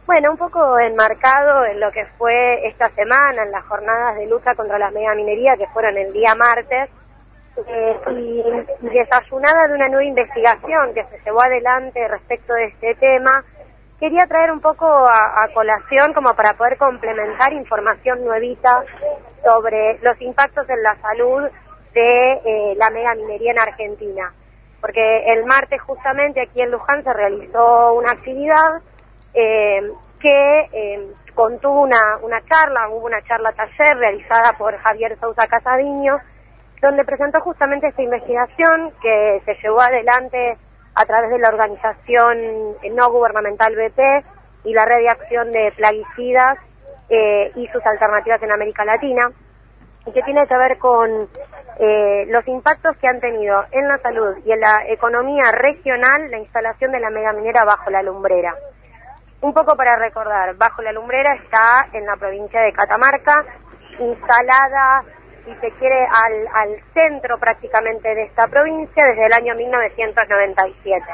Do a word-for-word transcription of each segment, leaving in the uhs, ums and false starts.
Bueno, un poco enmarcado en lo que fue esta semana, en las jornadas de lucha contra la megaminería que fueron el día martes, eh, y desayunada de una nueva investigación que se llevó adelante respecto de este tema, quería traer un poco a, a colación como para poder complementar información nuevita sobre los impactos en la salud de eh, la megaminería en Argentina. Porque el martes justamente aquí en Luján se realizó una actividad eh, que eh, contuvo una, una charla, hubo una charla taller realizada por Javier Sousa Casadiño, donde presentó justamente esta investigación que se llevó adelante a través de la organización no gubernamental B P y la Red de Acción de Plaguicidas eh, y sus alternativas en América Latina, y que tiene que ver con eh, los impactos que han tenido en la salud y en la economía regional la instalación de la megaminera Bajo la Lumbrera. Un poco para recordar, Bajo la Lumbrera está en la provincia de Catamarca, instalada, si se quiere, al, al centro prácticamente de esta provincia desde el año mil novecientos noventa y siete.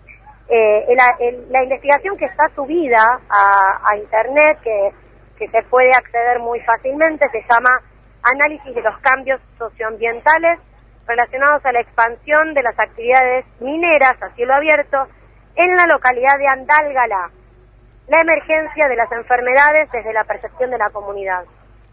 Eh, el, el, la investigación que está subida a, a internet, que, que se puede acceder muy fácilmente, se llama Análisis de los cambios socioambientales relacionados a la expansión de las actividades mineras a cielo abierto en la localidad de Andalgalá, la emergencia de las enfermedades desde la percepción de la comunidad.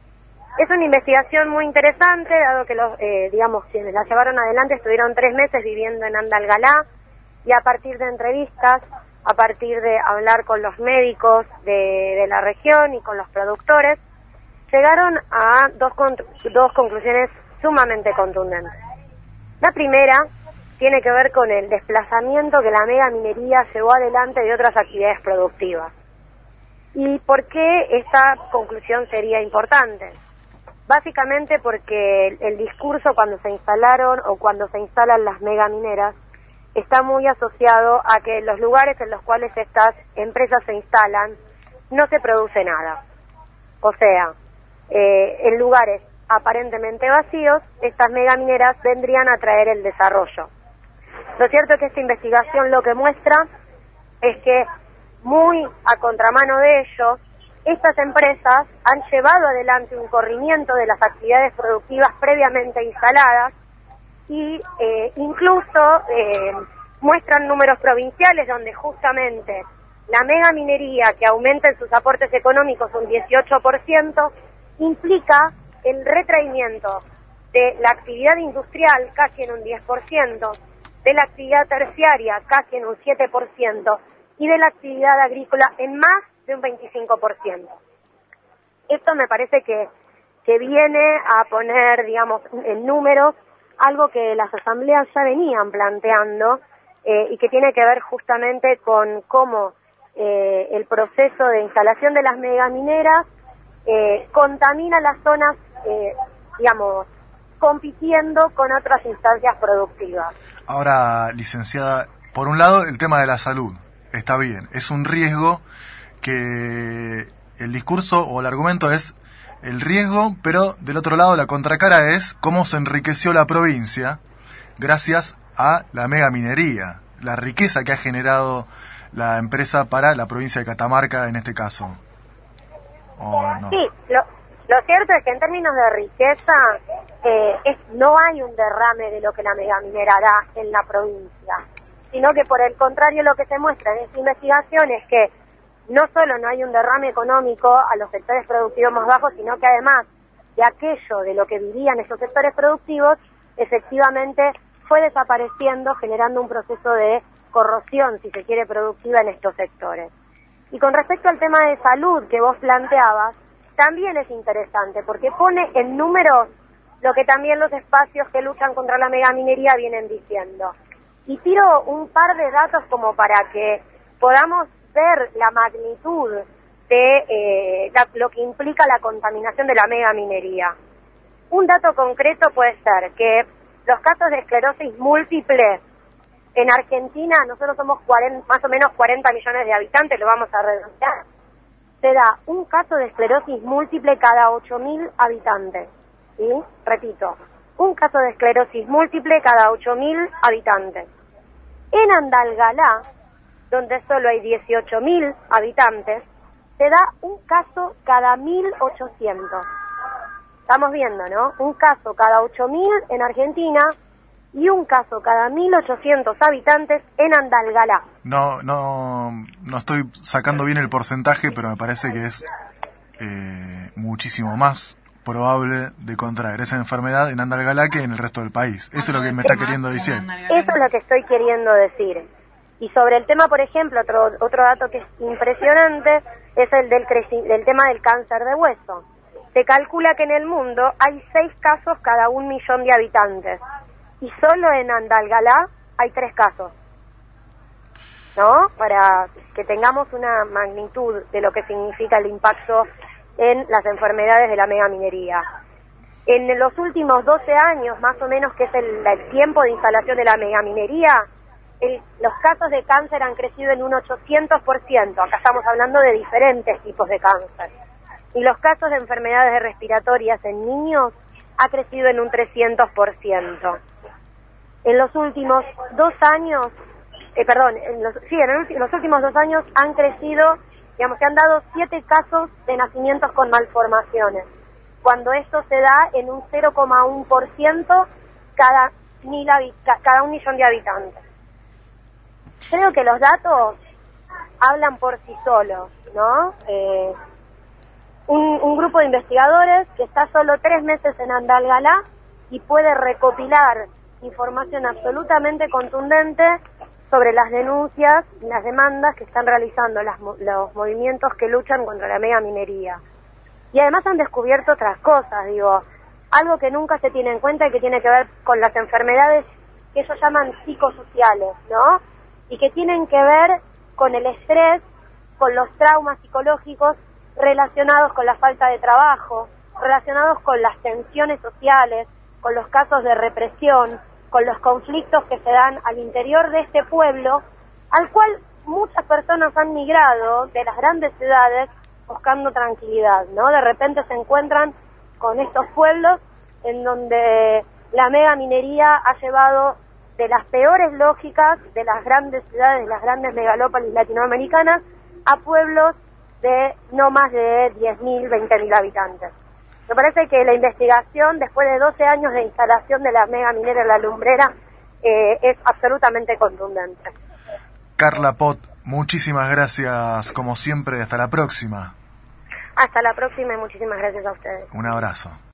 Es una investigación muy interesante, dado que los, eh, digamos, quienes la llevaron adelante estuvieron tres meses viviendo en Andalgalá, y a partir de entrevistas, a partir de hablar con los médicos de, de la región y con los productores, llegaron a dos, dos conclusiones sumamente contundentes. La primera tiene que ver con el desplazamiento que la megaminería llevó adelante de otras actividades productivas. ¿Y por qué esta conclusión sería importante? Básicamente porque el, el discurso cuando se instalaron o cuando se instalan las megamineras está muy asociado a que en los lugares en los cuales estas empresas se instalan no se produce nada. O sea, eh, en lugares aparentemente vacíos, estas megamineras vendrían a traer el desarrollo. Lo cierto es que esta investigación lo que muestra es que, muy a contramano de ello, estas empresas han llevado adelante un corrimiento de las actividades productivas previamente instaladas y eh, incluso eh, muestran números provinciales donde justamente la megaminería, que aumenta en sus aportes económicos un dieciocho por ciento, implica el retraimiento de la actividad industrial casi en un diez por ciento, de la actividad terciaria casi en un siete por ciento y de la actividad agrícola en más de un veinticinco por ciento. Esto me parece que, que viene a poner, digamos, en números algo que las asambleas ya venían planteando eh, y que tiene que ver justamente con cómo eh, el proceso de instalación de las megamineras eh, contamina las zonas, eh, digamos, compitiendo con otras instancias productivas. Ahora, licenciada, por un lado el tema de la salud, está bien, es un riesgo que el discurso o el argumento es el riesgo, pero del otro lado la contracara es cómo se enriqueció la provincia gracias a la megaminería, la riqueza que ha generado la empresa para la provincia de Catamarca en este caso. ¿O no? Sí, lo, lo cierto es que en términos de riqueza eh, es, no hay un derrame de lo que la megaminera da en la provincia, sino que por el contrario lo que se muestra en esta investigación es que no solo no hay un derrame económico a los sectores productivos más bajos, sino que además de aquello de lo que vivían esos sectores productivos, efectivamente fue desapareciendo, generando un proceso de corrosión, si se quiere, productiva en estos sectores. Y con respecto al tema de salud que vos planteabas, también es interesante, porque pone en números lo que también los espacios que luchan contra la megaminería vienen diciendo. Y tiro un par de datos como para que podamos ver la magnitud de eh, la, lo que implica la contaminación de la megaminería. Un dato concreto puede ser que los casos de esclerosis múltiple en Argentina, nosotros somos cuarenta, más o menos cuarenta millones de habitantes, lo vamos a redondear, se da un caso de esclerosis múltiple cada ocho mil habitantes. ¿Sí? Repito, un caso de esclerosis múltiple cada ocho mil habitantes. En Andalgalá, donde solo hay dieciocho mil habitantes, se da un caso cada mil ochocientos. Estamos viendo, ¿no? Un caso cada ocho mil en Argentina y un caso cada mil ochocientos habitantes en Andalgalá. No, no, no estoy sacando bien el porcentaje, pero me parece que es eh, muchísimo más probable de contraer esa enfermedad en Andalgalá que en el resto del país. Eso es lo que me está queriendo decir. Eso es lo que estoy queriendo decir. Y sobre el tema, por ejemplo, otro otro dato que es impresionante es el del, creci- del tema del cáncer de hueso. Se calcula que en el mundo hay seis casos cada un millón de habitantes. Y solo en Andalgalá hay tres casos. ¿No? Para que tengamos una magnitud de lo que significa el impacto en las enfermedades de la megaminería. En los últimos doce años, más o menos, que es el, el tiempo de instalación de la megaminería, el, los casos de cáncer han crecido en un ochocientos por ciento. Acá estamos hablando de diferentes tipos de cáncer. Y los casos de enfermedades respiratorias en niños ha crecido en un trescientos por ciento. En los últimos dos años, eh, perdón, en los, sí, en, el, en los últimos dos años han crecido, digamos, se han dado siete casos de nacimientos con malformaciones, cuando esto se da en un cero coma uno por ciento cada, mil cada un millón de habitantes. Creo que los datos hablan por sí solos, ¿no? Eh, un, un grupo de investigadores que está solo tres meses en Andalgalá y puede recopilar información absolutamente contundente sobre las denuncias y las demandas que están realizando las, los movimientos que luchan contra la megaminería. Y además han descubierto otras cosas, digo, algo que nunca se tiene en cuenta y que tiene que ver con las enfermedades que ellos llaman psicosociales, ¿no? Y que tienen que ver con el estrés, con los traumas psicológicos relacionados con la falta de trabajo, relacionados con las tensiones sociales, con los casos de represión, con los conflictos que se dan al interior de este pueblo, al cual muchas personas han migrado de las grandes ciudades buscando tranquilidad, ¿no? De repente se encuentran con estos pueblos en donde la megaminería ha llevado de las peores lógicas de las grandes ciudades, de las grandes megalópolis latinoamericanas, a pueblos de no más de diez mil, veinte mil habitantes. Me parece que la investigación, después de doce años de instalación de la mega minera en La Lumbrera, eh, es absolutamente contundente. Carla Pot, muchísimas gracias, como siempre, hasta la próxima. Hasta la próxima y muchísimas gracias a ustedes. Un abrazo.